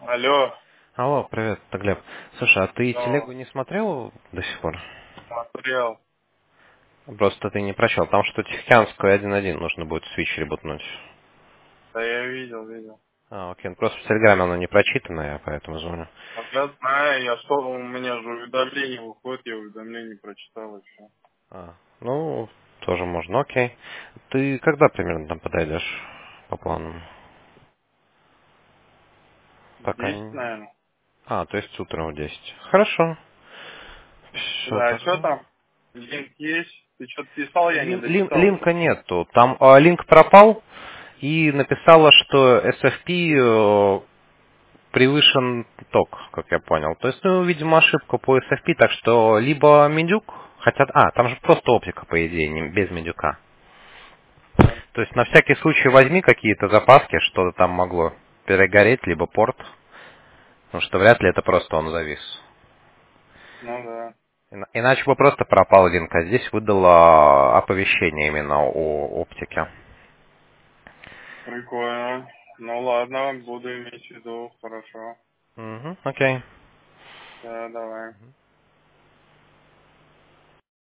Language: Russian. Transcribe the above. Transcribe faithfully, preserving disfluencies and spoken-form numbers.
Алло, Алло, привет, это Глеб. Слушай, а ты ну, телегу не смотрел до сих пор? смотрел. Просто ты не прочел. Там что Тихоокеанскую один один нужно будет свич ребутнуть. Да я видел, видел. А, окей. Ну, просто в Телеграме оно не прочитанное, я поэтому звоню. Вот я знаю, я что, у меня же уведомление выходит, я уведомление прочитал еще. А, ну, тоже можно, окей. Ты когда примерно там подойдешь по плану? Пока Десять, не... наверное. А, то есть утром в десять. Хорошо. Все Да, что тогда. там? Линк есть? Ты что-то писал, я не Лин- лин- дочитал еще. линка нету. Там а, линк пропал и написала, что эс эф пи превышен ток, как я понял. То есть, ну, видимо, ошибка по эс эф пи, так что либо медюк, хотя, а, там же просто оптика, по идее, не, без медюка. Да. То есть, на всякий случай возьми какие-то запаски, что-то там могло перегореть, либо порт, потому что вряд ли это просто он завис. Ну да, Ина- Иначе бы просто пропал линк, а здесь выдало оповещение именно о оптике. прикольно. Ну ладно, буду иметь в виду, хорошо. Угу, окей. Да, давай.